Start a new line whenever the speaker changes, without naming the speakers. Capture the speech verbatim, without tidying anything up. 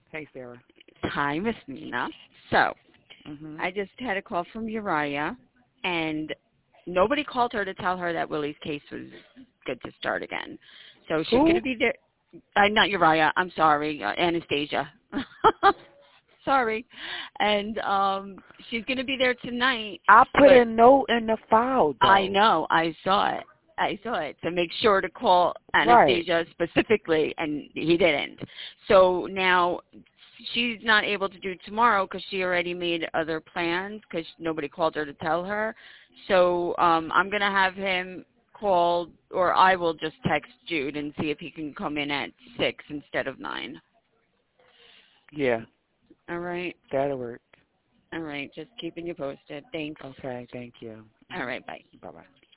Hey, Sarah.
Hi, Miss Nina. So,
Mhm.
I just had a call from Uriah, and nobody called her to tell her that Willie's case was good to start again. So she's going
Who?
to be there. Uh, not Uriah. I'm sorry, uh, Anastasia. Sorry. And um, she's going to be there tonight,
I put
but
a note in the file
I
though.
know. I saw it. I saw it. So make sure to call
Right.
Anastasia specifically, and he didn't. So now she's not able to do tomorrow because she already made other plans because nobody called her to tell her. So um, I'm going to have him call, or I will just text Jude and see if he can come in at six instead of nine.
Yeah,
All right.
that'll work.
All right. Just keeping you posted. Thanks.
Okay, thank you.
All right. Bye.
Bye bye.